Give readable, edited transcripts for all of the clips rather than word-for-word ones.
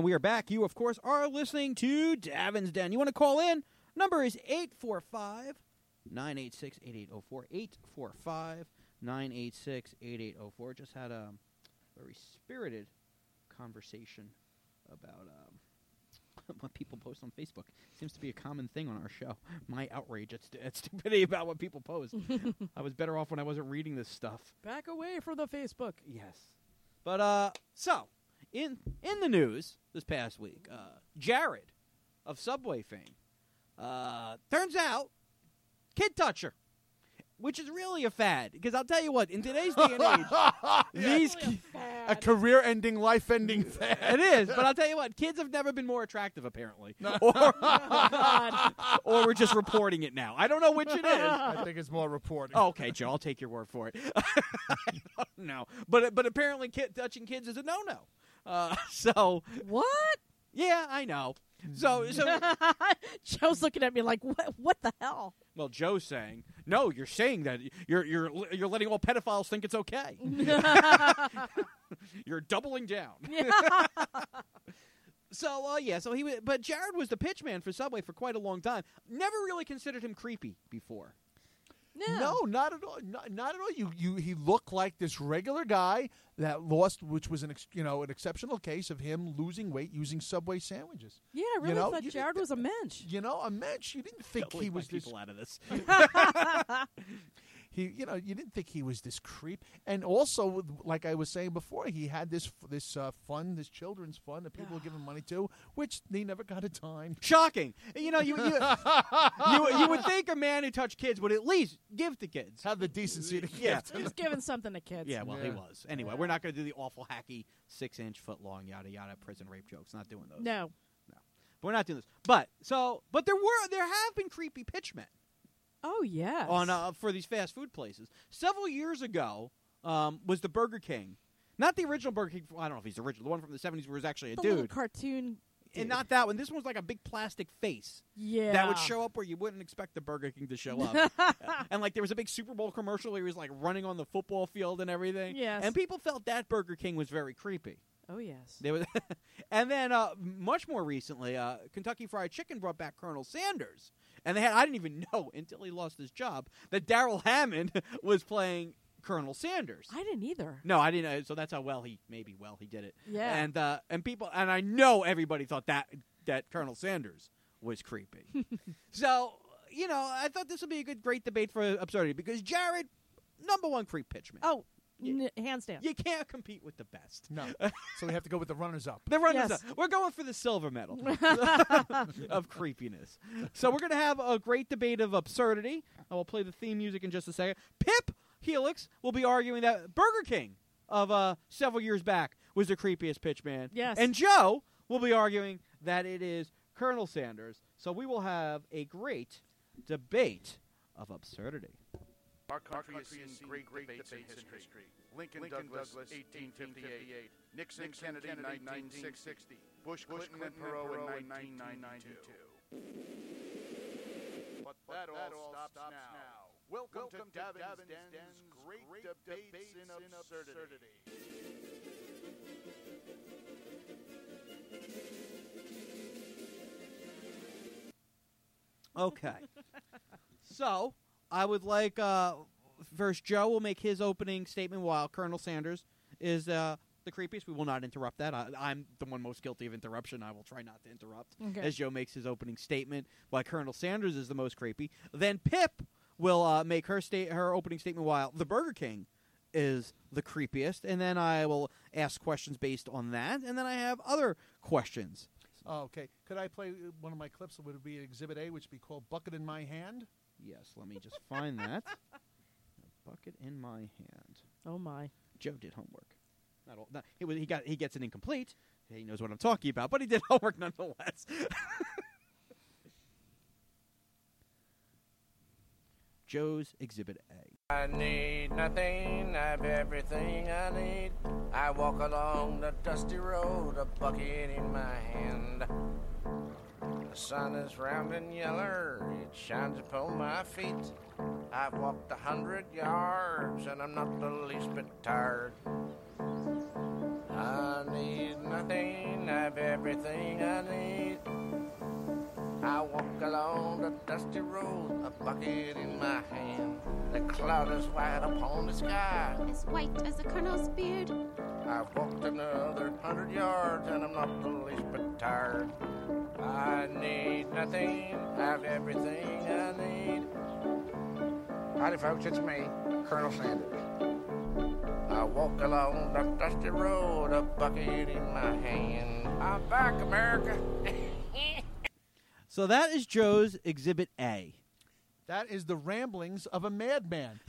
we are back. You, of course, are listening to Davin's Den. You want to call in? Number is 845-986-8804. 845-986-8804. Just had a very spirited conversation about what people post on Facebook. Seems to be a common thing on our show. My outrage at stupidity about what people post. I was better off when I wasn't reading this stuff. Back away from the Facebook. Yes. But, so, in the news this past week, Jared of Subway fame, turns out, kid toucher. Which is really a fad, because I'll tell you what, in today's day and age, a career-ending, life-ending fad. It is, but I'll tell you what, kids have never been more attractive, apparently. Or we're just reporting it now. I don't know which it is. I think it's more reporting. Oh, okay, Joe, I'll take your word for it. No, but apparently touching kids is a no-no. So What? yeah, I know. So Joe's looking at me like, what the hell? well, Joe's saying, no, you're saying that you're letting all pedophiles think it's okay. You're doubling down. So but Jared was the pitchman for Subway for quite a long time. Never really considered him creepy before. No, not at all. Not at all. He looked like this regular guy that lost, which was an exceptional case of him losing weight using Subway sandwiches. Yeah, I really thought Jared was a mensch. A mensch. You didn't think he was this. People out of this. You didn't think he was this creep. And also, like I was saying before, he had this fund, this children's fund that people were giving money to, which they never got a dime. Shocking. You would think a man who touched kids would at least give to kids. Have the decency to Yeah. give. He was giving something to kids. Yeah, well, he was. Anyway, we're not going to do the awful, hacky, 6-inch, foot-long, yada, yada, prison rape jokes. Not doing those. No. But we're not doing this. But there have been creepy pitchmen. Oh, yes. On for these fast food places. Several years ago was the Burger King. Not the original Burger King. I don't know if he's the original. The one from the 70s where he was actually a the dude. little cartoon. And not that one. This one was like a big plastic face. Yeah. That would show up where you wouldn't expect the Burger King to show up. And like there was a big Super Bowl commercial where he was like running on the football field and everything. Yes. And people felt that Burger King was very creepy. Oh, yes. And then much more recently, Kentucky Fried Chicken brought back Colonel Sanders. And I didn't even know until he lost his job that Darrell Hammond was playing Colonel Sanders. I didn't either. No, I didn't. So that's how he did it. Yeah. And people, and I know everybody thought that Colonel Sanders was creepy. So, I thought this would be a great debate for absurdity because Jared, number one creep pitchman. Oh, hands down. You can't compete with the best. No. So we have to go with the runners-up. The runners Yes. up. We're going for the silver medal of creepiness. So we're going to have a great debate of absurdity. I will play the theme music in just a second. Pip Helix will be arguing that Burger King of several years back was the creepiest pitchman. Yes. And Joe will be arguing that it is Colonel Sanders. So we will have a great debate of absurdity. Our country has seen great debates in history. Lincoln Douglas, 1858. Nixon Kennedy, 1960. Bush Clinton and Perot in 1992. But that all stops now. Welcome to Davin's Den's great debates in absurdity. Okay. So I would like first Joe will make his opening statement while Colonel Sanders is the creepiest. We will not interrupt that. I'm the one most guilty of interruption. I will try not to interrupt as Joe makes his opening statement while Colonel Sanders is the most creepy. Then Pip will make her opening statement while the Burger King is the creepiest. And then I will ask questions based on that. And then I have other questions. Oh, okay. Could I play one of my clips? Would it be Exhibit A, which would be called Bucket in My Hand? Yes, let me just find that. A bucket in my hand. Oh, my. Joe did homework. Not all. He gets it incomplete. He knows what I'm talking about, but he did homework nonetheless. Joe's Exhibit A. I need nothing, I have everything I need. I walk along the dusty road, a bucket in my hand. The sun is round and yeller, it shines upon my feet. I've walked 100 yards and I'm not the least bit tired. I need nothing, I've everything I need. I walk along the dusty road, a bucket in my hand. The cloud is white upon the sky. As white as the colonel's beard. I've walked another 100 yards and I'm not the least bit tired. I need nothing, I've everything I need. Howdy folks, it's me, Colonel Sanders. I walk along the dusty road, a bucket in my hand. I'm back, America. So that is Joe's Exhibit A. That is the ramblings of a madman.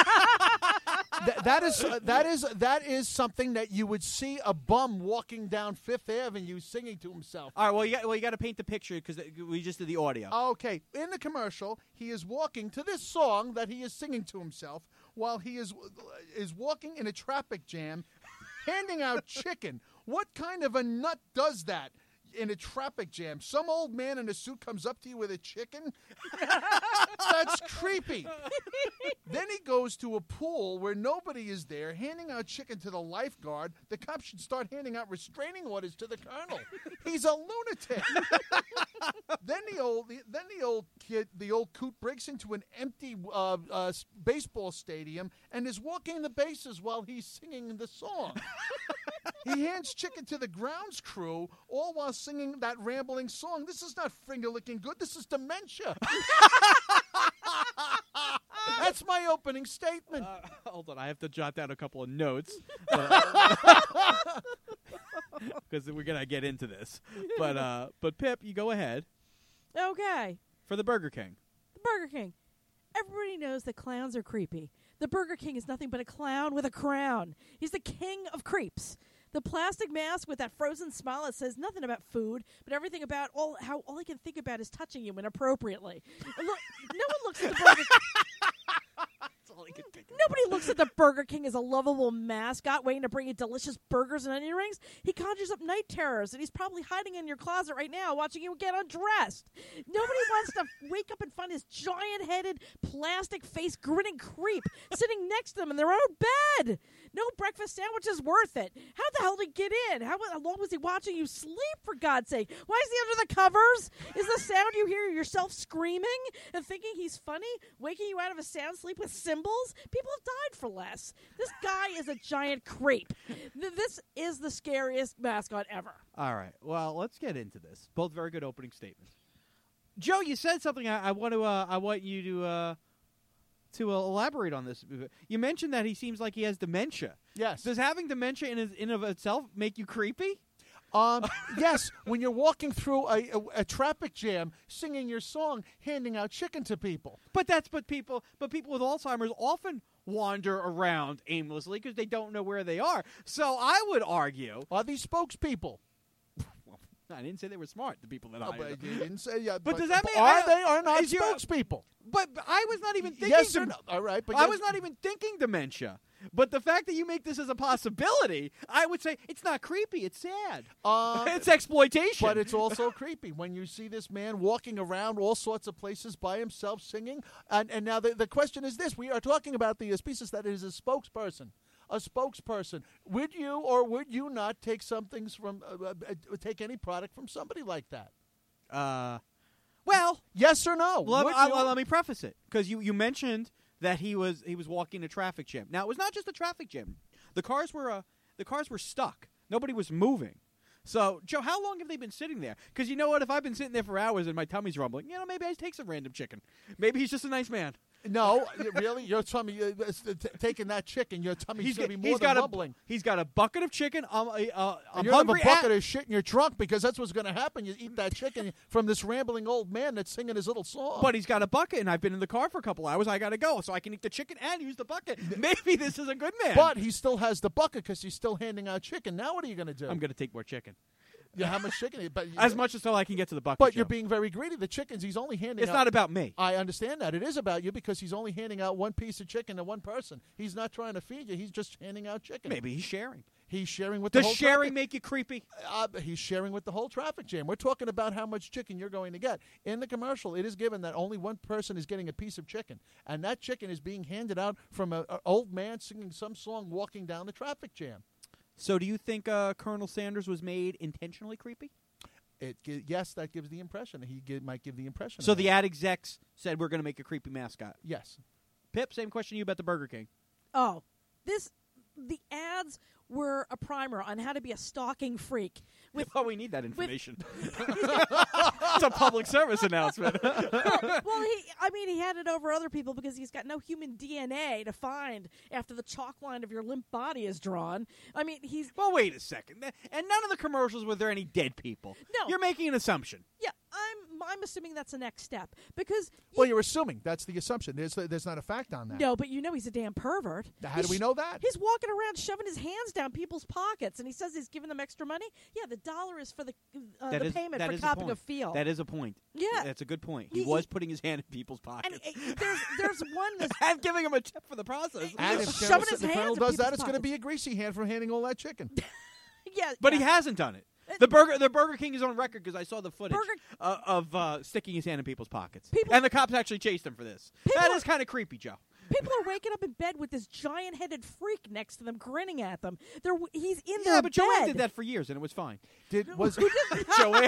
that is something that you would see a bum walking down Fifth Avenue singing to himself. All right, well, you got to paint the picture because we just did the audio. Okay, in the commercial, he is walking to this song that he is singing to himself while he is walking in a traffic jam, handing out chicken. What kind of a nut does that? In a traffic jam, some old man in a suit comes up to you with a chicken? That's creepy. Then he goes to a pool where nobody is there, handing out chicken to the lifeguard. The cops should start handing out restraining orders to the colonel. He's a lunatic. Then the old kid, the old coot, breaks into an empty baseball stadium and is walking the bases while he's singing the song. He hands chicken to the grounds crew, all while singing that rambling song. This is not finger-licking good. This is dementia. That's my opening statement. Hold on, I have to jot down a couple of notes. Because we're going to get into this. But Pip, you go ahead. Okay. For the Burger King. The Burger King. Everybody knows that clowns are creepy. The Burger King is nothing but a clown with a crown. He's the king of creeps. The plastic mask with that frozen smile that says nothing about food, but everything about all he can think about is touching you inappropriately. And look, no one looks at the Burger Nobody looks at the Burger King as a lovable mascot waiting to bring you delicious burgers and onion rings. He conjures up night terrors, and he's probably hiding in your closet right now watching you get undressed. Nobody wants to wake up and find this giant-headed, plastic-faced, grinning creep sitting next to them in their own bed. No breakfast sandwich is worth it. How the hell did he get in? How long was he watching you sleep, for God's sake? Why is he under the covers? Is the sound you hear yourself screaming and thinking he's funny, waking you out of a sound sleep with cymbals? People have died for less. This guy is a giant creep. This is the scariest mascot ever. All right. Well, let's get into this. Both very good opening statements. Joe, you said something I want you to elaborate on this. You mentioned that he seems like he has dementia. Yes. Does having dementia in of itself make you creepy? Yes, when you're walking through a traffic jam, singing your song, handing out chicken to people. But people with Alzheimer's often wander around aimlessly because they don't know where they are. So I would argue, Are these spokespeople? I didn't say they were smart. The people that No, hired but them. you didn't say. Yeah, But does that mean are they or not is your- spokespeople? But I was not even thinking. Yes or no? All right, but I was not even thinking dementia. But the fact that you make this as a possibility, I would say it's not creepy. It's sad. It's exploitation. But it's also creepy when you see this man walking around all sorts of places by himself singing. And now the question is this. We are talking about the species that is a spokesperson. A spokesperson. Would you or would you not take take any product from somebody like that? Well, yes or no? Let me preface it because you mentioned that he was walking a traffic jam. Now it was not just a traffic jam. The cars were stuck. Nobody was moving. So Joe, how long have they been sitting there? Because you know what? If I've been sitting there for hours and my tummy's rumbling, maybe I take some random chicken. Maybe he's just a nice man. No, really? Your tummy, taking that chicken, your tummy's going to be more than rumbling. He's got a bucket of chicken. I'm you're hungry. going to have a bucket of shit in your trunk because that's what's going to happen. You eat that chicken from this rambling old man that's singing his little song. But he's got a bucket, and I've been in the car for a couple hours. I got to go, so I can eat the chicken and use the bucket. Maybe this is a good man. But he still has the bucket because he's still handing out chicken. Now what are you going to do? I'm going to take more chicken. Yeah, how much chicken? But as much as I can get to the bucket. But Joe. you're being very greedy. The chickens, he's only handing out. It's not about me. I understand that. It is about you because he's only handing out one piece of chicken to one person. He's not trying to feed you. He's just handing out chicken. Maybe he's sharing. He's sharing with the whole Does sharing traffic. make you creepy? He's sharing with the whole traffic jam. We're talking about how much chicken you're going to get. In the commercial, it is given that only one person is getting a piece of chicken, and that chicken is being handed out from an old man singing some song walking down the traffic jam. So do you think Colonel Sanders was made intentionally creepy? Yes, that gives the impression. Might give the impression. So of the that. ad execs said we're going to make a creepy mascot. Yes. Pip, same question to you about the Burger King. Oh, the ads were a primer on how to be a stalking freak. Well, we need that information. It's a public service announcement. Well, he had it over other people because he's got no human DNA to find after the chalk line of your limp body is drawn. I mean, he's... Well, wait a second. And none of the commercials were there any dead people. No. You're making an assumption. Yeah, I'm assuming that's the next step because... Well, you're assuming. That's the assumption. There's not a fact on that. No, but he's a damn pervert. How do we know that? He's walking around shoving his hands down people's pockets, and he says he's giving them extra money. Yeah, the dollar is for the payment for copping a feel. That is a point. Yeah. That's a good point. He was putting his hand in people's pockets. And there's one that's... and giving him a tip for the process. And if shoving his the hands Colonel in does that, people's it's going to pockets. be a greasy hand from handing all that chicken. Yeah, But yeah. he hasn't done it. The Burger King is on record because I saw the footage Burger- of sticking his hand in people's pockets. People- And the cops actually chased him for this. People That are- is kind of creepy, Joe. People are waking up in bed with this giant-headed freak next to them, grinning at them. He's in Yeah, their but bed. Joanne did that for years, and it was fine. Was Joanne.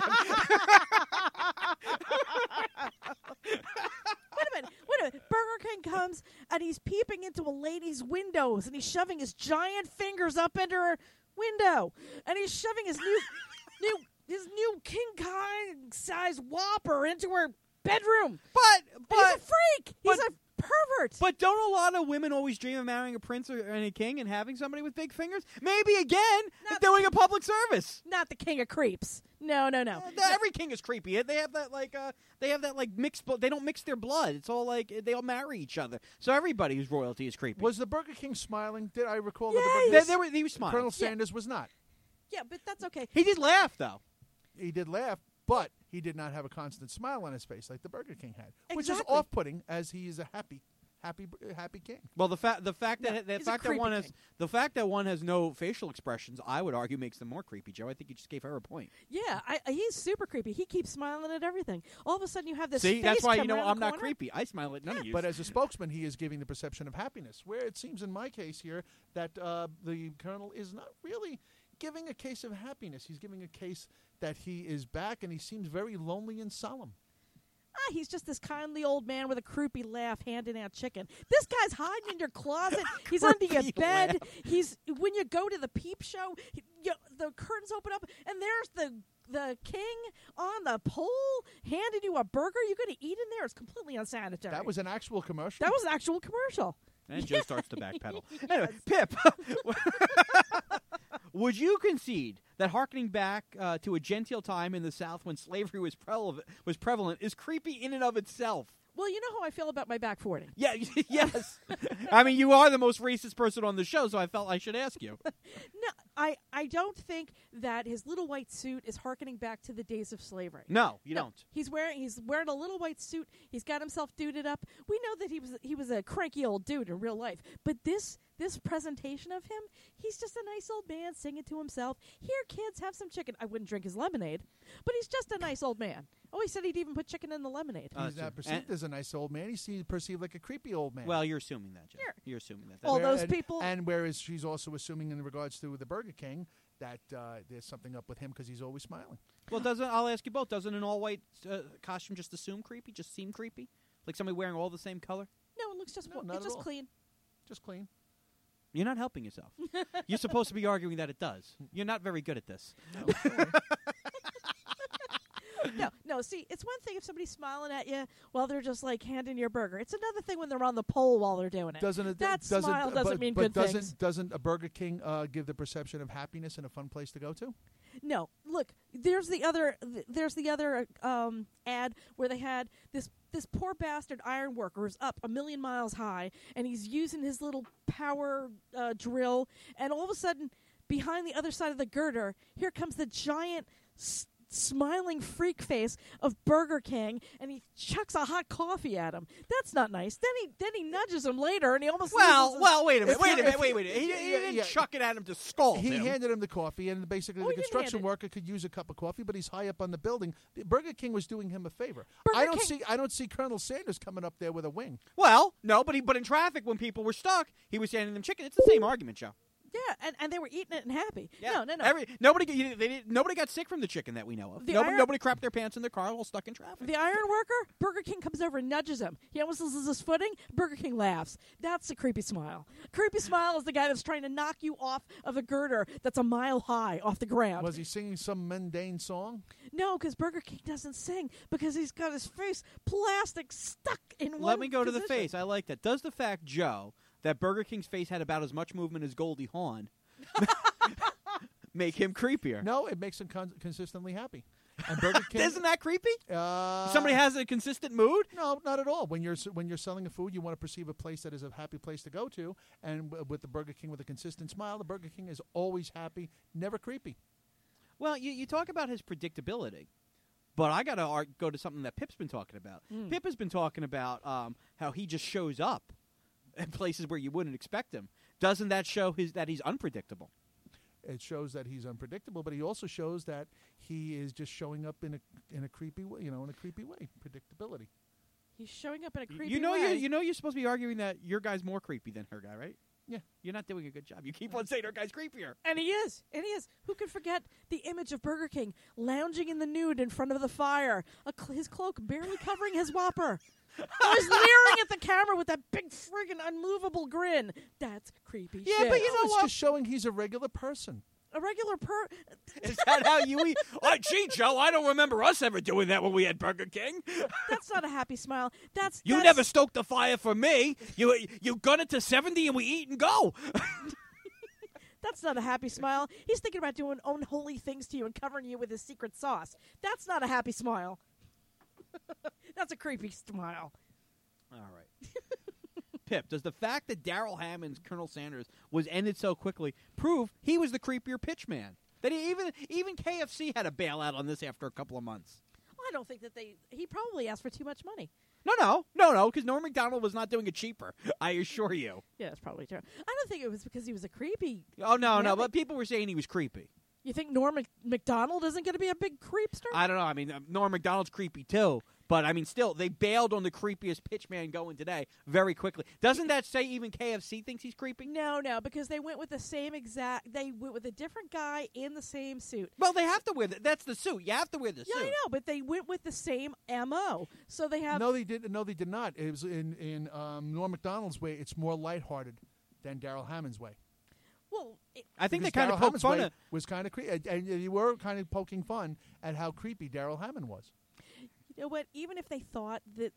Wait a minute. Burger King comes, and he's peeping into a lady's windows, and he's shoving his giant fingers up into her window, and he's shoving his new King Kong size Whopper into her bedroom. But He's a freak. He's but- a pervert. But don't a lot of women always dream of marrying a prince or a king and having somebody with big fingers? Maybe again, Not doing a public service. Not the king of creeps. No. Every king is creepy. They have that mixed. They don't mix their blood. It's all like they all marry each other. So everybody who's royalty is creepy. Was the Burger King smiling? Did I recall Yeah, that the Burger He was smiling. Colonel Sanders was not. Yeah, but that's okay. He did laugh though. He did laugh, but he did not have a constant smile on his face like the Burger King had, which is Exactly. off-putting as he is a happy king. Well, the fact that he's a creepy king. the fact that one has no facial expressions, I would argue, makes them more creepy. Joe, I think you just gave her a point. Yeah, he's super creepy. He keeps smiling at everything. All of a sudden, you have this. See, face that's why come around I'm the not corner. creepy. I smile at none of you. But as a spokesman, he is giving the perception of happiness, where it seems in my case here that the Colonel is not really giving a case of happiness. He's giving a case that he is back, and he seems very lonely and solemn. He's just this kindly old man with a croupy laugh handing out chicken. This guy's hiding in your closet. He's under your Croupy bed. laugh. When you go to the peep show, the curtains open up, and there's the king on the pole handing you a burger. You're going to eat in there? It's completely unsanitary. That was an actual commercial. That was an actual commercial. And Joe starts to backpedal. Anyway, Pip, would you concede that harkening back to a genteel time in the South when slavery was prevalent is creepy in and of itself? Well, you know how I feel about my back 40. Yeah, yes. I mean, you are the most racist person on the show, so I felt I should ask you. No, I don't think that his little white suit is harkening back to the days of slavery. No, you don't. He's wearing a little white suit. He's got himself duded up. We know that he was a cranky old dude in real life. But this presentation of him, he's just a nice old man singing to himself. Here, kids, have some chicken. I wouldn't drink his lemonade, but he's just a nice old man. Oh, he said he'd even put chicken in the lemonade. He's not perceived as a nice old man. He's perceived like a creepy old man. Well, you're assuming that, Joe. Sure. You're assuming that. All those and, people- And whereas she's also assuming in regards to the Burger King that there's something up with him because he's always smiling. Well, I'll ask you both. Doesn't an all-white costume just assume creepy? Just seem creepy? Like somebody wearing all the same color? No, it looks just No, not it's at just all. clean. Just clean. You're not helping yourself. You're supposed to be arguing that it does. You're not very good at this. No. See, it's one thing if somebody's smiling at you while they're just like handing your burger. It's another thing when they're on the pole while they're doing it. That smile doesn't mean good things. Doesn't a Burger King give the perception of happiness and a fun place to go to? No, look. There's the other ad where they had this poor bastard iron worker who's up a million miles high, and he's using his little power drill, and all of a sudden, behind the other side of the girder, here comes the giant smiling freak face of Burger King, and he chucks a hot coffee at him. That's not nice. Then he nudges him later, and he almost loses his- Wait a minute. If- Wait a minute. He didn't chuck it at him to scald He him. handed him the coffee, and basically Oh, the he didn't construction hand it. worker could use a cup of coffee, but he's high up on the building. Burger King was doing him a favor. Burger I King- don't see Colonel Sanders coming up there with a wing. Well, no, but in traffic when people were stuck, he was handing them chicken. It's the same argument, Joe. Yeah, and they were eating it and happy. Yeah. No. Nobody got sick from the chicken that we know of. The Nobody crapped their pants in their car while stuck in traffic. The iron worker, Burger King comes over and nudges him. He almost loses his footing. Burger King laughs. That's a creepy smile. Creepy smile is the guy that's trying to knock you off of a girder that's a mile high off the ground. Was he singing some mundane song? No, because Burger King doesn't sing because he's got his face plastic stuck in one Let me go to the position. face. I like that. Does the fact, Joe, that Burger King's face had about as much movement as Goldie Hawn make him creepier? No, it makes him consistently happy. And Burger King Isn't that creepy? uh, Somebody has a consistent mood? No, not at all. When you're selling a food, you want to perceive a place that is a happy place to go to. And with the Burger King with a consistent smile, the Burger King is always happy, never creepy. Well, you talk about his predictability, but I got to go to something that Pip's been talking about. Pip has been talking about how he just shows up in places where you wouldn't expect him. Doesn't that show that he's unpredictable? It shows that he's unpredictable, but he also shows that he is just showing up in a creepy way. In a creepy way. Predictability. He's showing up in a creepy You know, way. you're supposed to be arguing that your guy's more creepy than her guy, right? Yeah. You're not doing a good job. You keep on saying her guy's creepier. And he is. Who could forget the image of Burger King lounging in the nude in front of the fire, his cloak barely covering his whopper. He's leering at the camera with that big friggin' unmovable grin. That's creepy Yeah, shit. but you know It's what? just showing he's a regular person. A regular Is that how you eat? Oh, gee, Joe, I don't remember us ever doing that when we had Burger King. That's not a happy smile. That's Never stoked the fire for me. You gun it to 70 and we eat and go. That's not a happy smile. He's thinking about doing unholy things to you and covering you with his secret sauce. That's not a happy smile. That's a creepy smile. All right. Pip, does the fact that Daryl Hammond's Colonel Sanders was ended so quickly prove he was the creepier pitchman? That even KFC had a bailout on this after a couple of months. I don't think that he probably asked for too much money. No, because Norm Macdonald was not doing it cheaper. I assure you. Yeah, that's probably true. I don't think it was because he was a creepy. Oh, no, Yeah, but people were saying he was creepy. You think Norm Macdonald isn't going to be a big creepster? I don't know. I mean, Norm Macdonald's creepy too. But, I mean, still, they bailed on the creepiest pitchman going today very quickly. Doesn't that say even KFC thinks he's creepy? No, because they went with the same they went with a different guy in the same suit. Well, they have to wear that's the suit. You have to wear the Yeah, suit. I know, but they went with the same MO. So they have No, they did not. It was in Norm Macdonald's way. It's more lighthearted than Daryl Hammond's way. well, I think they Because kind of Daryl poked Hammond's fun way at was kind of creepy, and you were kind of poking fun at how creepy Daryl Hammond was. you know what? Even if they thought that,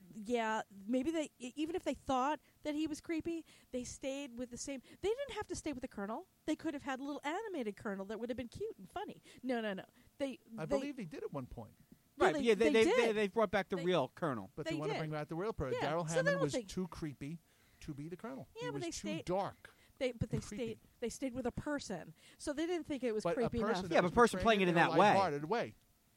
even if they thought that he was creepy, they stayed with the same. They didn't have to stay with the Colonel. They could have had a little animated Colonel that would have been cute and funny. No. I believe he did at one point, Right, they- yeah, they they did. brought back the They- real Colonel. but They they want to did. bring back the real person. Yeah, Daryl so then Hammond was we'll too creepy to be the Colonel. Yeah, he but was they too stayed- dark. They and creepy. stayed with a person, so they didn't think it was But a creepy person enough. that Yeah, was but a person portraying playing it in a that way. lighthearted way.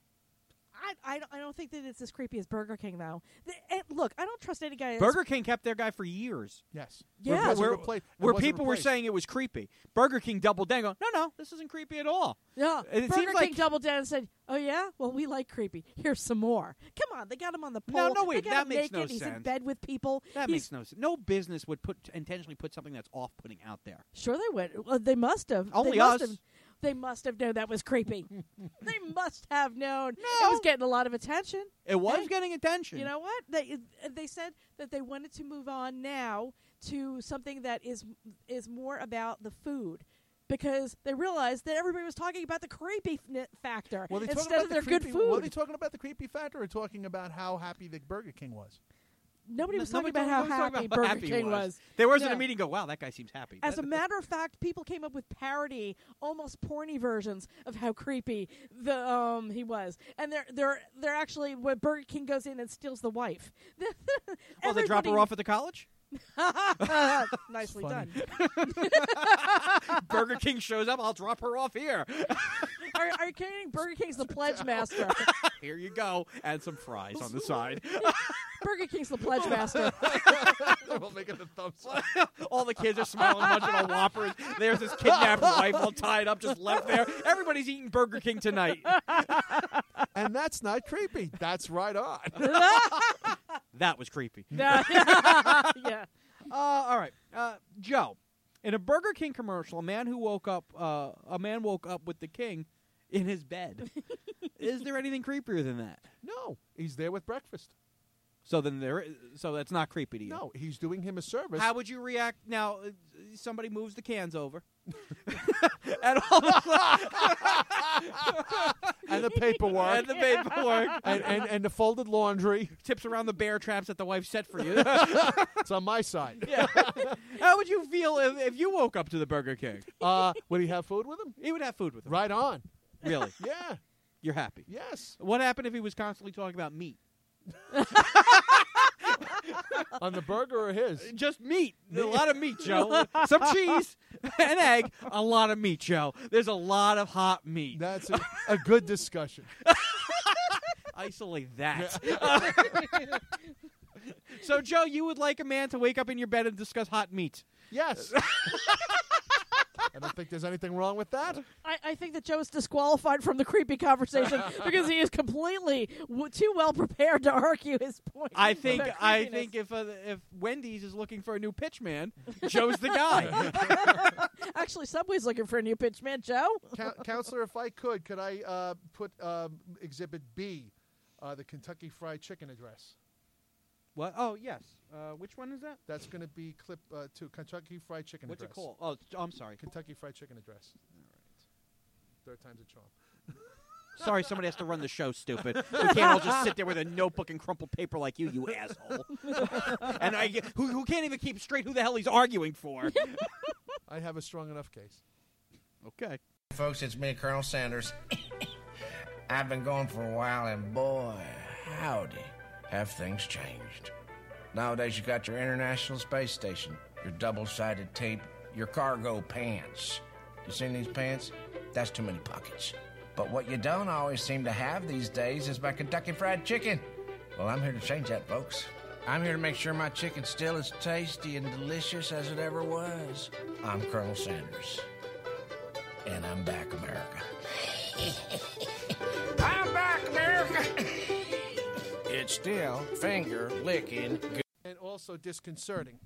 I don't think that it's as creepy as Burger King, though. And look, I don't trust any guy. Burger King kept their guy for years. Yes. Yeah. It wasn't Where, repla- it where wasn't people were replaced. saying it was creepy. Burger King doubled down, going, no, this isn't creepy at all. Yeah, And it Burger seems King like- doubled down and said, "Oh yeah, well we like creepy. Here's some more. Come on, they got him on the No, pole. wait, they got that him makes naked. no He's in sense. bed with people. That He's- makes no sense. No business would intentionally put something that's off-putting out there. Sure, they would. Well, they must have. Only they must us. Have, they must have known that was creepy. They must have known. It No. was getting a lot of attention. It was Hey, getting attention. You know what? They said that they wanted to move on now to something that is more about the food. Because they realized that everybody was talking about the creepy factor Were they talking instead about of the their good creepy- food. Were they talking about the creepy factor or talking about how happy the Burger King was? Nobody was Nobody talking about how was talking happy about how Burger happy he King was. was. There wasn't Yeah. a meeting go, wow, that guy seems happy. As a matter of fact, people came up with parody, almost porny versions of how creepy he was, and they're actually when Burger King goes in and steals the wife. Oh, they drop her off at the college? Nicely Funny. done. Burger King shows up, I'll drop her off here. Are you kidding? Burger King's the pledge master. Here you go. And some fries on the side. Burger King's the pledge master. We'll make it the thumbs up. All the kids are smiling, munching on Whoppers. There's this kidnapped wife all tied up, just left there. Everybody's eating Burger King tonight. And that's not creepy. That's right on. That was creepy. yeah. All right. Joe, In a Burger King commercial, a man woke up with the king in his bed. Is there anything creepier than that? No, he's there with breakfast. So that's not creepy to you. No, he's doing him a service. How would you react now? Somebody moves the cans over, and all of a sudden, and the paperwork, and the folded laundry tips around the bear traps that the wife set for you. It's on my side. Yeah. How would you feel if you woke up to the Burger King? Would he have food with him? He would have food with him. Right on. Really? Yeah. You're happy. Yes. What happened if he was constantly talking about meat? On the burger or his? Just meat. A lot of meat, Joe. Some cheese, an egg, a lot of meat, Joe. There's a lot of hot meat. That's a good discussion. Isolate that. So, Joe, you would like a man to wake up in your bed and discuss hot meat? Yes. I don't think there's anything wrong with that. I think that Joe is disqualified from the creepy conversation because he is completely too well prepared to argue his point. I think if Wendy's is looking for a new pitch man, Joe's the guy. Actually, Subway's looking for a new pitch man, Joe. Counselor, if I could I put Exhibit B, the Kentucky Fried Chicken address? What? Oh, yes. Which one is that? That's going to be clip 2, Kentucky Fried Chicken What's address. it called? Oh, I'm sorry. Kentucky Fried Chicken address. All right. Third time's a charm. Sorry, somebody has to run the show, stupid. We can't all just sit there with a notebook and crumpled paper like you asshole. And who can't even keep straight who the hell he's arguing for. I have a strong enough case. Okay. Folks, it's me, Colonel Sanders. I've been going for a while, and boy, howdy, have things changed. Nowadays, you got your International Space Station, your double-sided tape, your cargo pants. You seen these pants? That's too many pockets. But what you don't always seem to have these days is my Kentucky Fried Chicken. Well, I'm here to change that, folks. I'm here to make sure my chicken's still as tasty and delicious as it ever was. I'm Colonel Sanders. And I'm back, America. I'm back, America. It's still finger-licking good. And also disconcerting.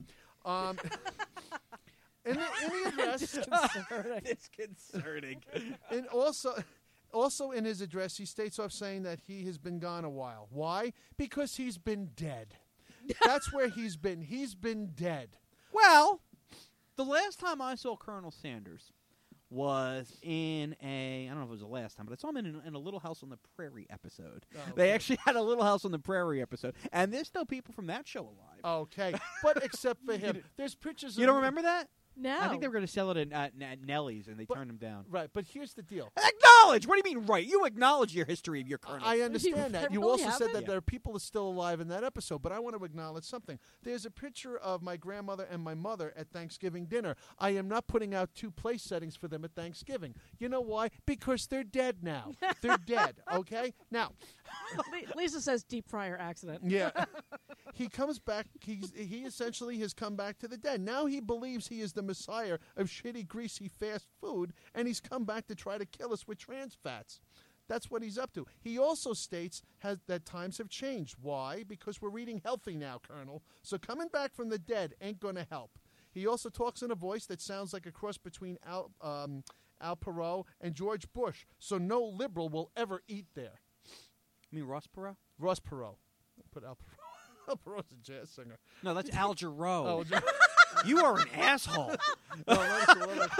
In the address, Disconcerting. and also in his address, he states off saying that he has been gone a while. Why? Because he's been dead. That's where he's been. He's been dead. Well, the last time I saw Colonel Sanders was in I don't know if it was the last time, but I saw him in a Little House on the Prairie episode. Oh, okay. They actually had a Little House on the Prairie episode, and there's still people from that show alive. Okay, but except for him, there's pictures. You don't remember that? No. I think they were going to sell it at Nellie's, and they turned him down. Right, but here's the deal. Acknowledge! What do you mean, right? You acknowledge your history of your colonel. I understand that. You really also said haven't? that there are people that are still alive in that episode, but I want to acknowledge something. There's a picture of my grandmother and my mother at Thanksgiving dinner. I am not putting out 2 place settings for them at Thanksgiving. You know why? Because they're dead now. They're dead, okay? Now, Lisa says deep fryer accident. yeah. He comes back. He essentially has come back to the dead. Now he believes he is the messiah of shitty, greasy, fast food, and he's come back to try to kill us with trans fats. That's what he's up to. He also states that times have changed. Why? Because we're eating healthy now, Colonel. So coming back from the dead ain't going to help. He also talks in a voice that sounds like a cross between Al Perot and George Bush. So no liberal will ever eat there. You mean Ross Perot? Ross Perot. Put Al Perot. Al Perot's a jazz singer. No, that's Al Jarreau. Oh, You are an asshole. no, that's the one.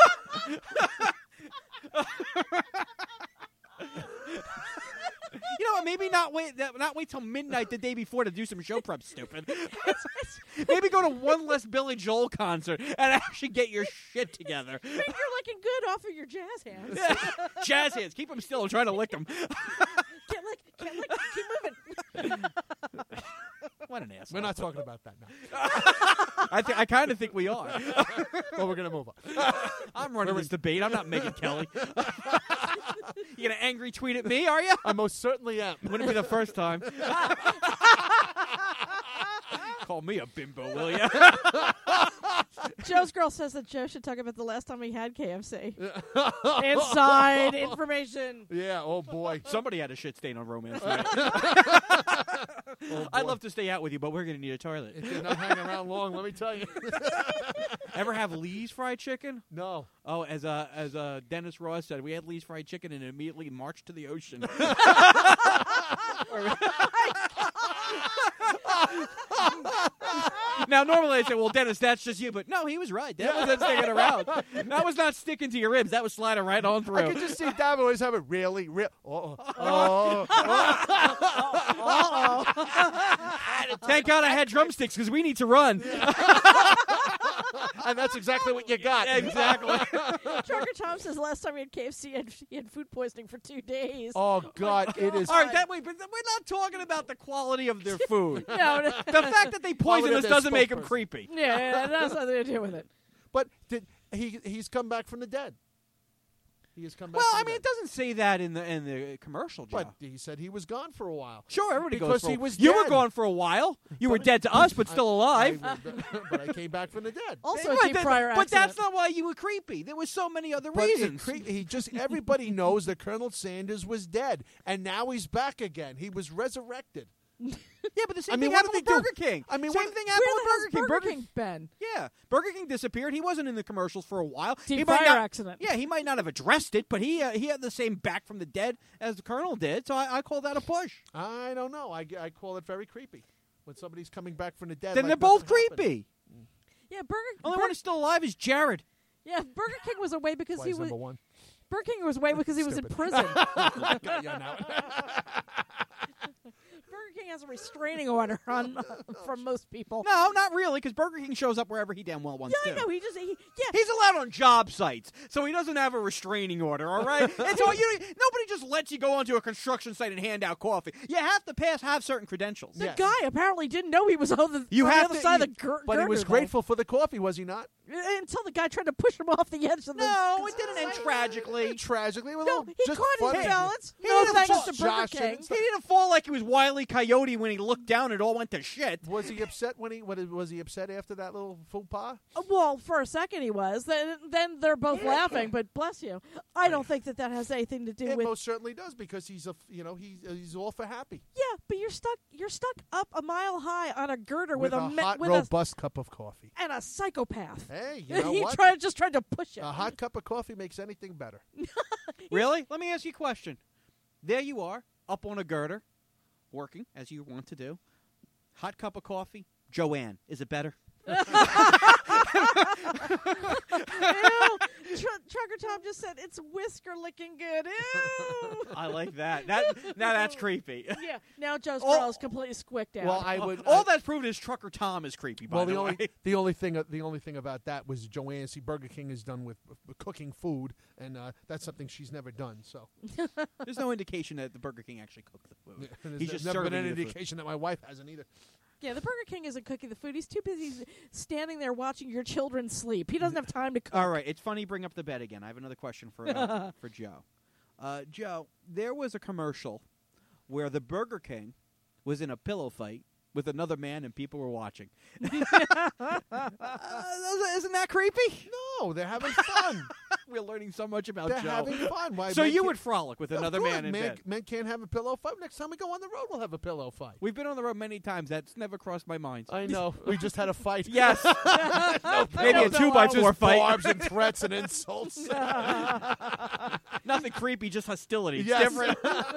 You know what? Maybe not wait till midnight the day before to do some show prep. Stupid. Maybe go to one less Billy Joel concert and actually get your shit together. I think you're looking good off of your jazz hands. Jazz hands. Keep them still. I'm trying to lick them. Can't lick. Keep moving. What an asshole. We're not talking about that now. I kind of think we are. Well, we're going to move on. I'm running this debate. I'm not Megyn Kelly. You going to angry tweet at me, are you? I most certainly am. Wouldn't be the first time. Call me a bimbo, will you? Joe's girl says that Joe should talk about the last time he had KFC. Inside information. Yeah. Oh boy. Somebody had a shit stain on romance night. Oh, I'd boy. love to stay out with you, but we're going to need a toilet. It did not hang around long. Let me tell you. Ever have Lee's fried chicken? No. Oh, as Dennis Ross said, we had Lee's fried chicken and immediately marched to the ocean. Now, normally I say, well, Dennis, that's just you. But no, he was right. That wasn't sticking around. That was not sticking to your ribs. That was sliding right on through. I could just see Dad always have it really. Thank God I had drumsticks because we need to run. And that's exactly what you got. Exactly. Trucker Tom says last time he had KFC, he had food poisoning for 2 days. Oh, God. It is. All right, that way, but we're not talking about the quality of their food. No, The fact that they poison us their doesn't make them spokesperson. creepy. yeah, that has nothing to do with it. But he's come back from the dead. He has come back Well, from I the mean, dead. it doesn't say that in the commercial, Joe. But he said he was gone for a while. Sure, everybody Because goes for he was You were dead. gone for a while. You were dead to us, but still alive. But I came back from the dead. Also, Right, a deep fryer but that's accident. not why you were creepy. There was so many other But reasons. he just everybody knows that Colonel Sanders was dead, and now he's back again. He was resurrected. Yeah, but the same I mean, thing what happened did with they do? Burger King. I mean, same what- thing Where happened the with hell's Burger King. Burger King been? Yeah, Burger King disappeared. He wasn't in the commercials for a while. Deep He might fryer not- accident. Yeah, he might not have addressed it, but he had the same back from the dead as the Colonel did. So I call that a push. I don't know. I call it very creepy when somebody's coming back from the dead. Then like they're both nothing happened. creepy. Yeah, Only one who's still alive is Jared. Yeah, Burger King was away because Why he is was number one? Burger King was away because he was in Stupid. prison. Got you on that one. Burger King has a restraining order on from most people. No, not really, because Burger King shows up wherever he damn well wants Yeah, I to. know. Yeah. He's allowed on job sites, so he doesn't have a restraining order, all right? And so nobody just lets you go onto a construction site and hand out coffee. You have to have certain credentials. The Yeah. guy apparently didn't know he was on the, You on have the other to- side you- of the girder. But he was though. grateful for the coffee, was he not? Until the guy tried to push him off the edge of the... No, it didn't end tragically. Tragically, well, No, he just caught his funny. balance. He No didn't thanks fall- to Burger Josh King. and- He didn't fall like he was Wile E. Coyote when he looked down and it all went to shit. Was he upset was he upset after that little faux pas? Well, for a second he was. Then they're both laughing. But bless you, I don't think that has anything to do It with. most certainly does because he's he's all for happy Yeah, but you're stuck up a mile high on a girder with a hot, with robust cup of coffee. and a psychopath. Hey, you know he what? just tried to push it. A hot cup of coffee makes anything better. Really? Let me ask you a question. There you are, up on a girder, working, as you want to do. Hot cup of coffee. Joanne, is it better? Ew. Trucker Tom just said it's whisker licking good. Ew. I like that. Now that's creepy. Yeah. Now Joe's Oh. girl is completely squicked out. Well, I would. All that's proven is Trucker Tom is creepy, by well, the way. the only thing about that was Joanne. See, Burger King is done with cooking food, and that's something she's never done. So There's no indication that the Burger King actually cooked the food. there's He's just never been serving any you the food. indication that my wife hasn't either. yeah, the Burger King isn't cooking the food. He's too busy standing there watching your children sleep. He doesn't have time to cook. All right, it's funny you bring up the bed again. I have another question for Joe. Joe, there was a commercial where the Burger King was in a pillow fight with another man and people were watching. Isn't that creepy? No, they're having fun. We're learning so much about They're Joe. having fun. Why, So men you can't- would frolic with Of another course, man in bed. Men can't have a pillow fight. Next time we go on the road, we'll have a pillow fight. We've been on the road many times. That's never crossed my mind. I know. We just had a fight. Yes. Maybe a No, 2x4 just fight. barbs and threats and insults. Nothing creepy, just hostility. It's Yes. different.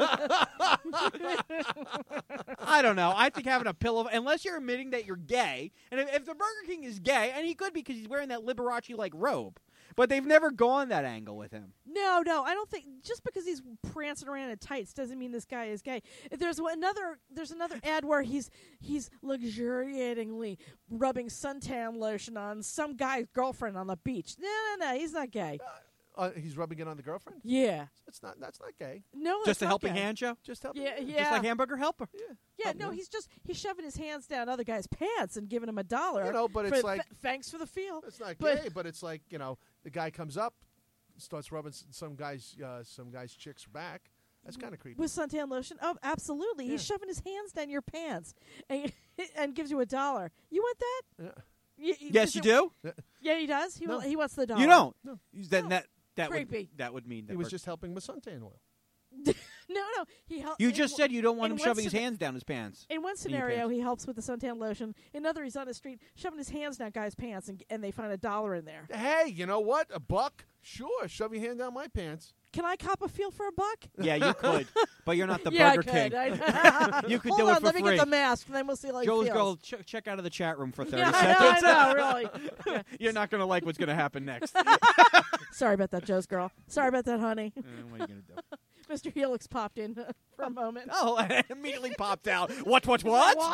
I don't know. I think having a pillow, unless you're admitting that you're gay, and if the Burger King is gay, and he could be because he's wearing that Liberace-like robe, but they've never gone that angle with him. No, I don't think just because he's prancing around in tights doesn't mean this guy is gay. There's another ad where he's luxuriatingly rubbing suntan lotion on some guy's girlfriend on the beach. No, he's not gay. He's rubbing it on the girlfriend. Yeah, That's not gay. no, Just it's a not helping gay. hand, Joe? Just help. Yeah, Just like Hamburger Helper. Yeah, no, he's shoving his hands down other guys' pants and giving him $1. You know, but for it's like thanks for the feel. it's not But- gay, but it's like the guy comes up, starts rubbing some guy's chick's back. That's kind of creepy. With suntan lotion? Oh, absolutely. He's Yeah. shoving his hands down your pants and gives you $1. You want that? Yeah. Yes, you do. Yeah, he does. No. He wants the dollar. You don't. No. Then that Creepy. would mean that He was Burger- just helping with suntan oil. No. He helps. You just said you don't want in him one shoving his scena- hands down his pants. In one your scenario, pants. he helps with the suntan lotion. In another, he's on the street shoving his hands down guys' pants, and they find $1 in there. Hey, you know what? $1? Sure, shove your hand down my pants. Can I cop a feel for $1? Yeah, you could, but you're not the yeah, Burger I King. could. I- You could Hold do on, it for let me free. get the mask, and then we'll see how he Joe's feels. girl, check out of the chat room for 30 Yeah, seconds. I know, really. Yeah. You're not going to like what's going to happen next. Sorry about that, Joe's girl. Sorry about that, honey. What are you going to do? Mr. Helix popped in for a moment. Oh, I immediately popped out. What? What?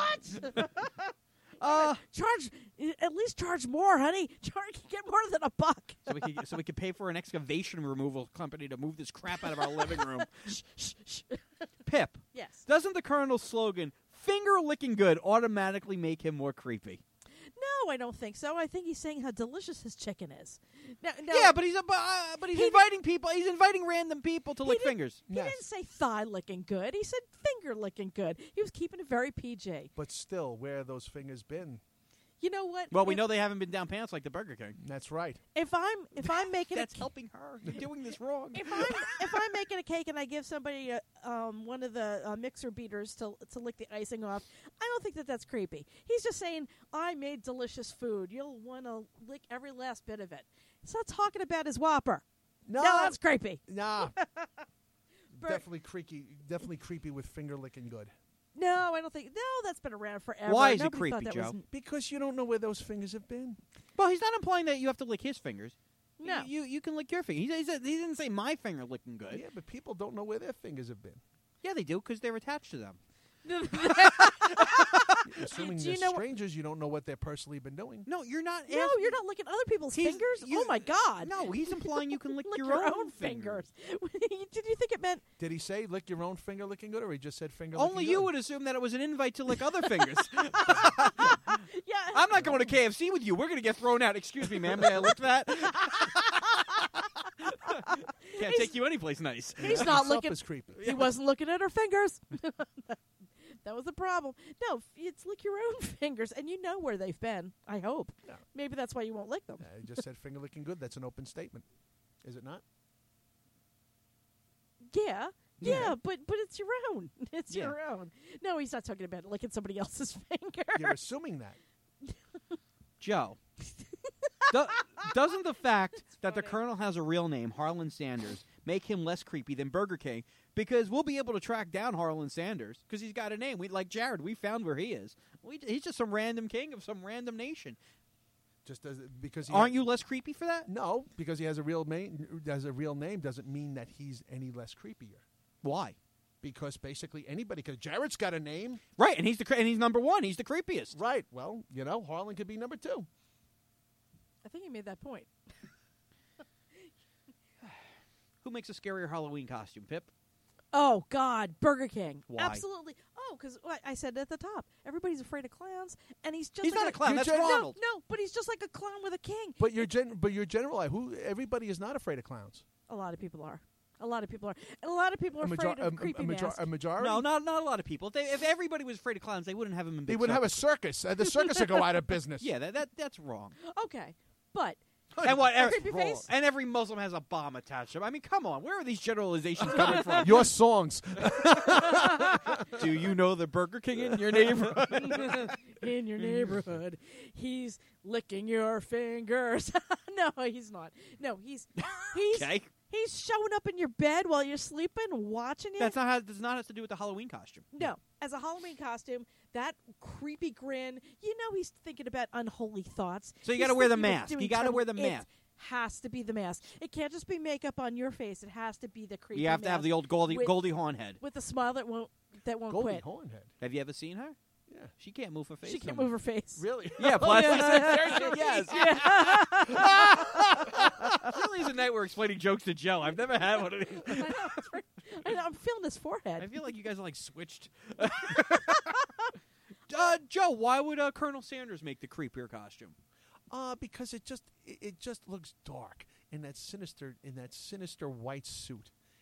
Uh, Charge, at least charge more, honey. Get more than $1. so we could pay for an excavation removal company to move this crap out of our living room. Shh. Pip, Yes. doesn't the Colonel's slogan, finger licking good, automatically make him more creepy? No, I don't think so. I think he's saying how delicious his chicken is. No, Yeah, but he's He inviting people. He's inviting random people to lick didn't- fingers. he didn't say thigh licking good. He said finger licking good. He was keeping it very PG. But still, where have those fingers been? You know what? Well, we know they haven't been down pants like the Burger King. That's right. If I'm making That's a helping her. You're doing this wrong. if I'm making a cake and I give somebody one of the mixer beaters to lick the icing off, I don't think that's creepy. He's just saying I made delicious food. You'll want to lick every last bit of it. He's not talking about his Whopper. No, that's creepy. Nah. Bur- Definitely creepy with finger licking good. No, I don't think. No, that's been around forever. Why is it Nobody creepy, thought that was- Joe? Because you don't know where those fingers have been. Well, he's not implying that you have to lick his fingers. No. You can lick your finger. He didn't say my finger licking good. Yeah, but people don't know where their fingers have been. Yeah, they do because they're attached to them. Assuming Do they're you know what- strangers, you don't know what they've personally been doing. No, you're not. No, you're not licking other people's He's- fingers. you- Oh my God! No, he's implying you can lick, Lick your own fingers. Did you think it meant? Did he say lick your own finger licking good, or he just said finger Only licking you good? would assume that it was an invite to lick other fingers. Yeah. I'm not going to KFC with you. We're going to get thrown out. Excuse me, ma'am. May I lick that? Can't take you anyplace nice. He's not What's up looking. is creepy. He wasn't looking at her fingers. That was the problem. No, it's lick your own fingers, and you know where they've been. I hope. No. Maybe that's why you won't lick them. He just said finger licking good. That's an open statement. Is it not? Yeah. Yeah. Yeah, but it's your own. It's Yeah. your own. No, he's not talking about licking somebody else's finger. You're assuming that. Joe, doesn't the fact that the funny. Colonel has a real name, Harlan Sanders, make him less creepy than Burger King? Because we'll be able to track down Harlan Sanders because he's got a name. Like Jared, we found where he is. He's just some random king of some random nation. Just because he Aren't you less creepy for that? No, because he has a real name. Doesn't mean that he's any less creepier. Why? Because basically anybody. Because Jared's got a name, Right, and he's number one. He's the creepiest. right? Well, Harlan could be number 2. I think he made that point. Who makes a scarier Halloween costume, Pip? Oh God, Burger King. Why? Absolutely. Oh, because I said at the top, everybody's afraid of clowns, and he's just He's like not a clown. That's You're Ronald. No, but he's just like a clown with a king. But you're general. Everybody is not afraid of clowns. A lot of people are. And a lot of people are afraid of creepy masks. a majority. No, not a lot of people. If everybody was afraid of clowns, they wouldn't have him in big They wouldn't have a circus. circus. The circus would go out of business. Yeah, that's wrong. Okay, but And what? creepy face? And every Muslim has a bomb attached to him. I mean, come on. Where are these generalizations coming from? Your songs. Do you know the Burger King in your neighborhood? in your neighborhood, he's licking your fingers. No, he's not. No, he's Okay. he's showing up in your bed while you're sleeping, watching you. Does not have to do with the Halloween costume. No, as a Halloween costume, that creepy grin, you know he's thinking about unholy thoughts. So you He's gotta wear the thinking of mask. doing You gotta terrible- wear the it mask. has to be the mask. It can't just be makeup on your face. It has to be the creepy You have to have mask the old Goldie with- Hawn head. with a smile that won't Goldie quit. Hornhead. Have you ever seen her? Yeah. She can't move her face. She can't no move more. her face. Really? Yeah, plastic Yeah. surgery. Yes. Really is a night we're explaining jokes to Joe. I've never had one of these. I know, I'm feeling his forehead. I feel like you guys are like switched. Joe, why would Colonel Sanders make the creepier costume? Because it just looks dark in that sinister white suit.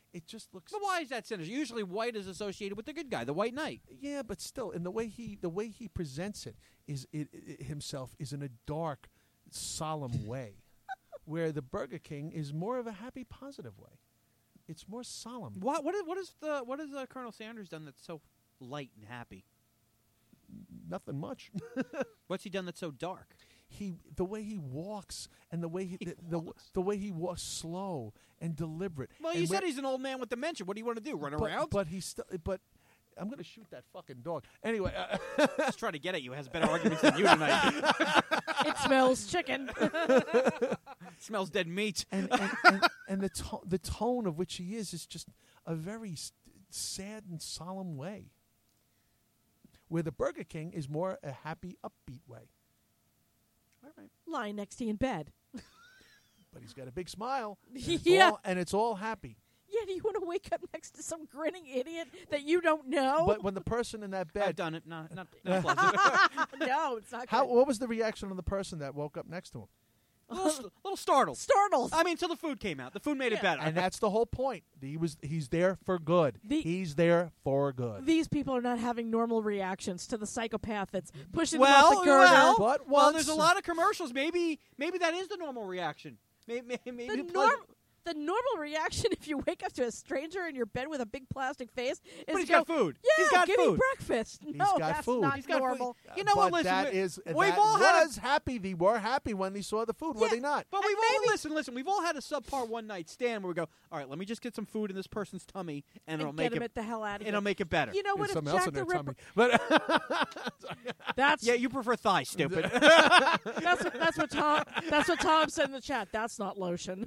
It just looks. But why is that sinister? Usually white is associated with the good guy, the White Knight. Yeah, but still, in the way he presents it is himself is in a dark, solemn way, where the Burger King is more of a happy, positive way. It's more solemn. What has Colonel Sanders done that's so light and happy? Nothing much. What's he done that's so dark? The way he walks and the way the way he walks slow and deliberate. Well, you said he's an old man with dementia. What do you want to do? Run around? But he's still. But I'm going to shoot that fucking dog. Anyway, Just trying to get at you. Has better arguments than you tonight. It smells chicken. Smells dead meat. and the tone of which he is just a very sad and solemn way. Where the Burger King is more a happy, upbeat way. All right. Lying next to you in bed. But he's got a big smile. Yeah. And it's all happy. Yeah, do you want to wake up next to some grinning idiot that you don't know? But when the person in that I've bed, done it. Not pleasant. No, it's not good. what was the reaction of the person that woke up next to him? A little startled. Startled. I mean, until the food came out. The food made it better. And that's the whole point. He's there for good. He's there for good. These people are not having normal reactions to the psychopath that's pushing them off the girder. But there's a lot of commercials. Maybe that is the normal reaction. Maybe The normal reaction if you wake up to a stranger in your bed with a big plastic face is But he's to go, got food. Yeah, He's got give me food. breakfast. No, got that's food. not He's got normal. food. You know what? But Listen, that we've all had was happy. They were happy when they saw the food, were Yeah. they not? But we've all listen. We've all had a subpar one night stand where we go, all right, let me just get some food in this person's tummy, and it'll And make get him it the hell out of and here. it'll make it better. You know what? There's If something else Jack in the their Ripper, tummy. But that's Yeah, you prefer thigh, stupid. that's what Tom said in the chat. That's not lotion.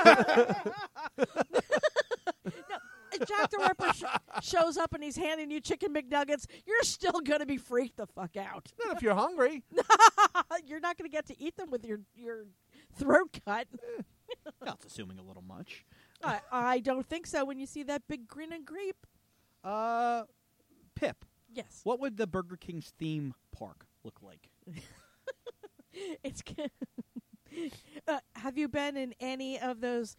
No, if Jack the Ripper shows up and he's handing you chicken McNuggets, you're still going to be freaked the fuck out. not if you're hungry. You're not going to get to eat them with your throat cut. That's assuming a little much. I don't think so when you see that big grin and creep. Pip, Yes. what would the Burger King's theme park look like? It's have you been in any of those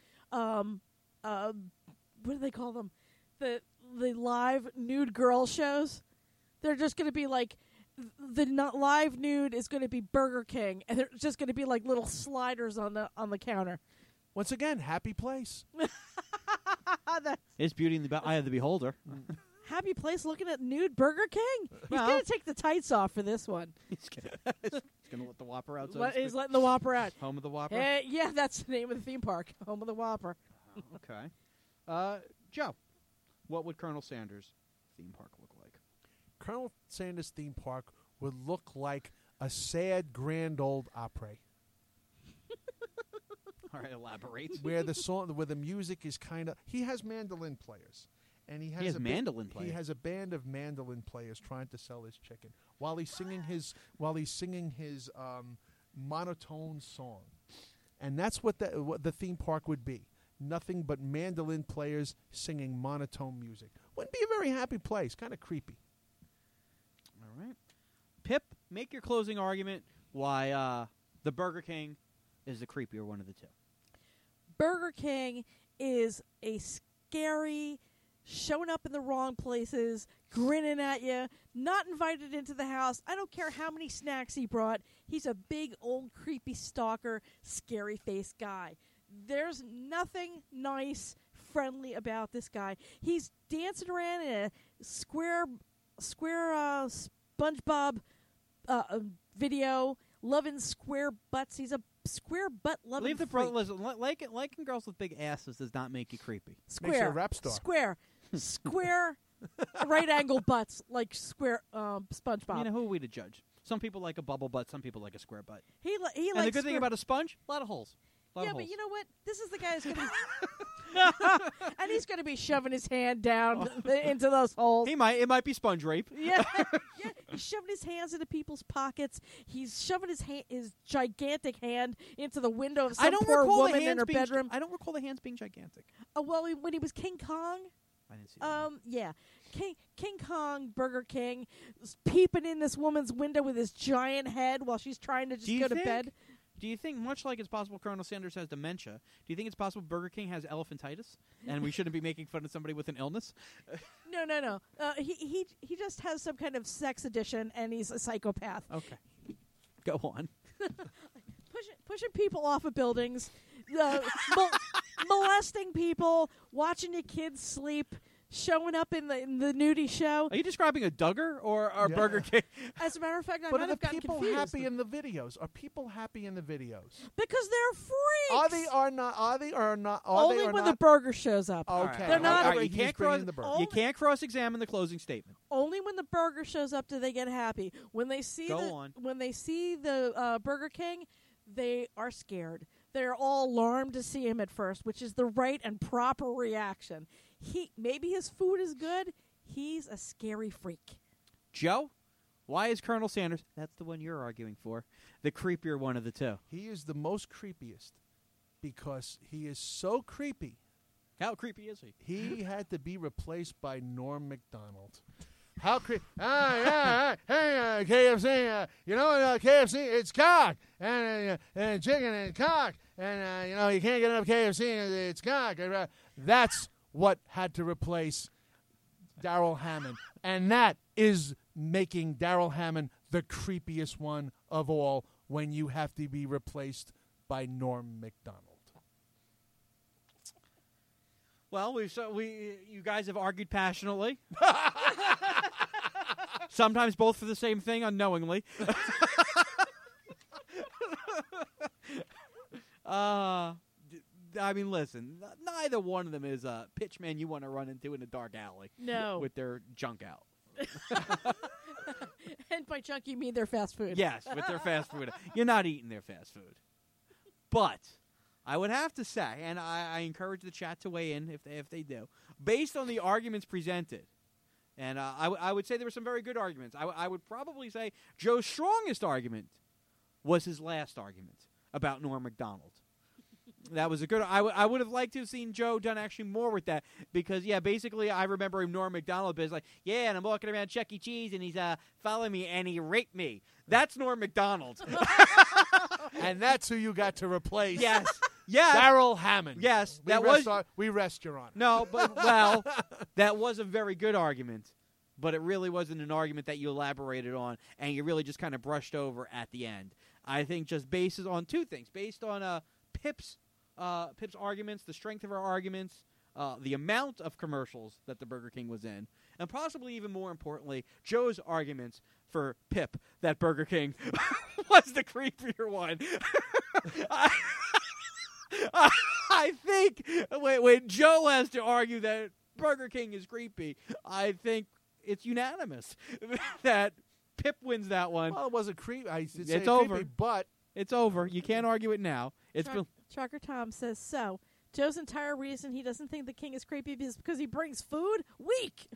what do they call them? The live nude girl shows? They're just going to be like live nude is going to be Burger King, and they're just going to be like little sliders on the counter. Once again, happy place. That's It's beauty in the eye of the beholder. happy place looking at nude Burger King. He's Well- going to take the tights off for this one. He's gonna let the Whopper out. So to He's speak. letting the Whopper out. Home of the Whopper. Yeah, that's the name of the theme park. Home of the Whopper. Okay. Joe, what would Colonel Sanders' theme park look like? Colonel Sanders theme park would look like a sad grand old opera. All right, elaborate. where the music is kind of, he has mandolin players, and he has mandolin players. He has a band of mandolin players trying to sell his chicken while he's singing his monotone song, and that's what the theme park would be. Nothing but mandolin players singing monotone music. Wouldn't be a very happy place. Kind of creepy. All right. Pip, make your closing argument why the Burger King is the creepier one of the two. Burger King is a scary, showing up in the wrong places, grinning at you, not invited into the house. I don't care how many snacks he brought. He's a big, old, creepy stalker, scary-faced guy. There's nothing nice, friendly about this guy. He's dancing around in a square SpongeBob video, loving square butts. He's a square butt loving. Leave the listen. Liking girls with big asses does not make you creepy. Square Makes you a rap star. Square right angle butts like square SpongeBob. You know, who are we to judge? Some people like a bubble butt. Some people like a square butt. He And likes the good thing square- about a sponge, a lot of holes. Yeah, but you know what? This is the guy who's going to be... and he's going to be shoving his hand down into those holes. It might be sponge rape. Yeah, he's shoving his hands into people's pockets. He's shoving his gigantic hand into the window of some poor woman in her bedroom. I don't recall the hands being gigantic. Oh, well, when he was King Kong... I didn't see that. Yeah. King Kong, Burger King, peeping in this woman's window with his giant head while she's trying to just Do you go to think- bed. do you think, much like it's possible Colonel Sanders has dementia, do you think it's possible Burger King has elephantitis, and we shouldn't be making fun of somebody with an illness? No. He just has some kind of sex addiction, and he's a psychopath. Okay, go on. Pushing people off of buildings, molesting people, watching your kids sleep, showing up in the nudie show. Are you describing a Duggar or Burger King? As a matter of fact, I But might are have the gotten people confused. happy in the videos? Are people happy in the videos? Because they're freaks. Are they or not? Are they or not? Are Only they or when not? the burger shows up. Okay, They're not- All right, you He's can't bringing cross. the burger. Oh. You can't cross-examine the closing statement. Only when the burger shows up do they get happy. When they see when they see the Burger King, they are scared. They're all alarmed to see him at first, which is the right and proper reaction. Maybe his food is good. He's a scary freak. Joe, why is Colonel Sanders, that's the one you're arguing for, the creepier one of the two? He is the most creepiest because he is so creepy. How creepy is he? He had to be replaced by Norm Macdonald. How creepy! Hey, KFC. KFC. It's cock and chicken and cock, and you can't get enough KFC. It's cock. That's what had to replace Daryl Hammond, and that is making Daryl Hammond the creepiest one of all when you have to be replaced by Norm Macdonald. Well, you guys have argued passionately. Sometimes both for the same thing unknowingly. I mean, listen, neither one of them is a pitchman you want to run into in a dark alley. No. With their junk out. And by junk, you mean their fast food. Yes, with their fast food. You're not eating their fast food. But I would have to say, and I encourage the chat to weigh in if they do, based on the arguments presented, and I would say there were some very good arguments. I would probably say Joe's strongest argument was his last argument about Norm Macdonald. That was a good. I would have liked to have seen Joe done actually more with that because basically I remember him Norm Macdonald being like, and I'm walking around Chuck E. Cheese and he's following me and he raped me. That's Norm Macdonald. And that's who you got to replace. Yes. Daryl Hammond. Yes, we rest your honor. No, but that was a very good argument, but it really wasn't an argument that you elaborated on and you really just kind of brushed over at the end. I think just based on two things, based on Pip's arguments, the strength of her arguments, the amount of commercials that the Burger King was in, and possibly even more importantly, Joe's arguments for Pip that Burger King was the creepier one. I think when Joe has to argue that Burger King is creepy, I think it's unanimous that Pip wins that one. Well, it wasn't creepy. It's over. Creepy, but it's over. You can't argue it now. Trucker Tom says, so Joe's entire reason he doesn't think the king is creepy is because he brings food? Weak.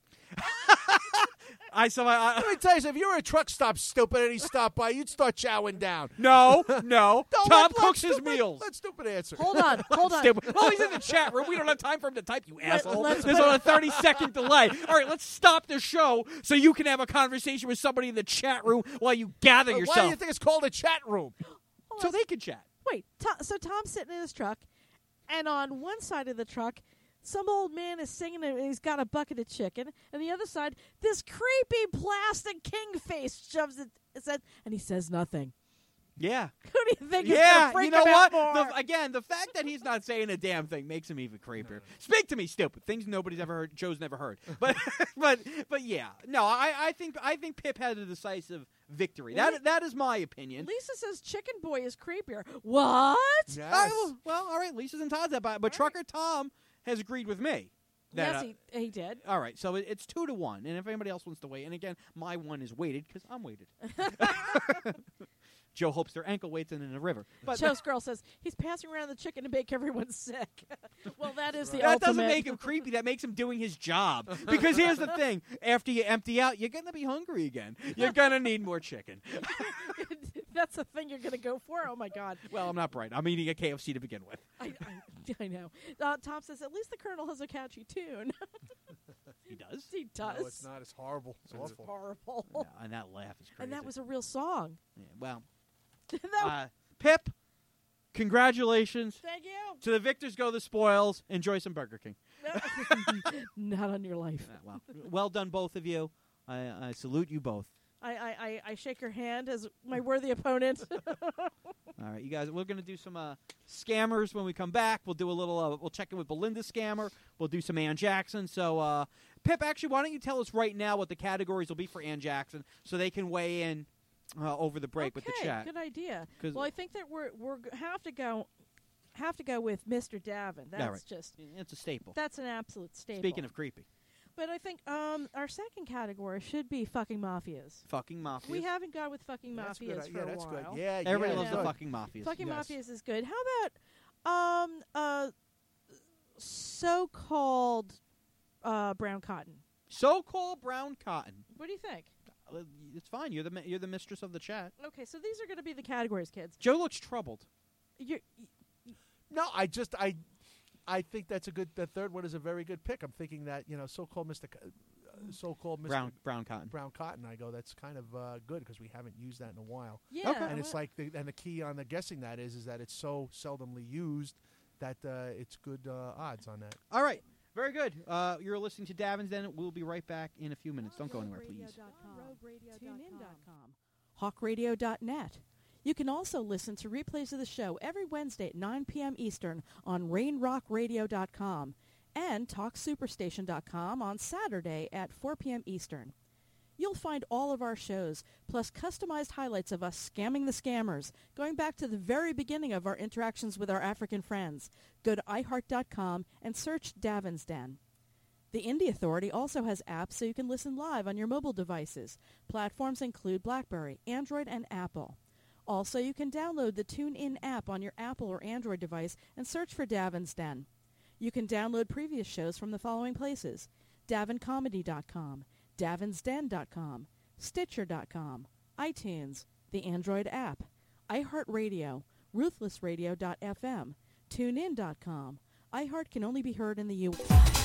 Let me tell you, if you were a truck stop stupid and he stopped by, you'd start chowing down. No. Tom cooks his stupid, meals. That's stupid answer. Hold on. Well, he's in the chat room. We don't have time for him to type, you asshole. let's There's on a 30-second delay. All right, let's stop the show so you can have a conversation with somebody in the chat room while you gather yourself. Why do you think it's called a chat room? So they can chat. Wait, so Tom's sitting in his truck, and on one side of the truck, some old man is singing and he's got a bucket of chicken. And the other side, this creepy plastic king face shoves it, and he says nothing. Yeah. Who do you think is going to freak you know him out what? more? Again, the fact that he's not saying a damn thing makes him even creepier. Speak to me, stupid. Things nobody's ever heard, Joe's never heard. But yeah. No, I think Pip had a decisive victory. That is my opinion. Lisa says Chicken Boy is creepier. What? Yes. Well, all right, Lisa's entitled to that, but Trucker Tom has agreed with me. Yes, he did. All right, so it's 2-1, and if anybody else wants to wait, and again, my one is weighted because I'm weighted. Joe hopes their ankle weights in a river. But Joe's girl says he's passing around the chicken to make everyone sick. Well, that is the that ultimate. doesn't make him creepy. That makes him doing his job. Because here's the thing: after you empty out, you're gonna be hungry again. You're gonna need more chicken. That's the thing you're gonna go for. Oh my God. Well, I'm not bright. I'm eating a KFC to begin with. I know. Tom says at least the Colonel has a catchy tune. He does. He does. No, it's not. It's horrible. It's awful. Horrible. Yeah, and that laugh is crazy. And that was a real song. Yeah, well. Pip, congratulations. Thank you. To the victors go the spoils. Enjoy some Burger King. Not on your life. Well done, both of you. I salute you both. I shake your hand as my worthy opponent. All right, you guys, we're going to do some scammers when we come back. We'll do a little, we'll check in with Belinda Scammer. We'll do some Ann Jackson. So, Pip, actually, why don't you tell us right now what the categories will be for Ann Jackson so they can weigh in over the break with the chat. Good idea. Well, I think that we're have to go with Mr. Davin. That's just it's a staple. That's an absolute staple. Speaking of creepy. But I think our second category should be fucking mafias. Fucking mafias. We haven't gone with fucking mafias for a that's while. good. Yeah, everybody yeah, loves good. the fucking mafias. Fucking mafias is good. How about so-called brown cotton? So-called brown cotton. What do you think? It's fine. You're the mistress of the chat. Okay, so these are going to be the categories, kids. Joe looks troubled. No, I think that's a good. The third one is a very good pick. I'm thinking that so-called Mr. Brown cotton. Brown cotton. I go. That's kind of good because we haven't used that in a while. Yeah, Okay. And it's like, the key on the guessing that is that it's so seldomly used that it's good odds on that. All right. Very good. You're listening to Davin's Den. We'll be right back in a few minutes. Don't go anywhere, please. TuneIn.com. HawkRadio.net. You can also listen to replays of the show every Wednesday at 9 p.m. Eastern on RainRockRadio.com and TalkSuperstation.com on Saturday at 4 p.m. Eastern. You'll find all of our shows, plus customized highlights of us scamming the scammers, going back to the very beginning of our interactions with our African friends. Go to iHeart.com and search Davin's Den. The Indie Authority also has apps so you can listen live on your mobile devices. Platforms include BlackBerry, Android, and Apple. Also, you can download the TuneIn app on your Apple or Android device and search for Davin's Den. You can download previous shows from the following places: DavinComedy.com, DavinsDen.com, Stitcher.com, iTunes, the Android app, iHeartRadio, RuthlessRadio.fm, TuneIn.com. iHeart can only be heard in the U.S.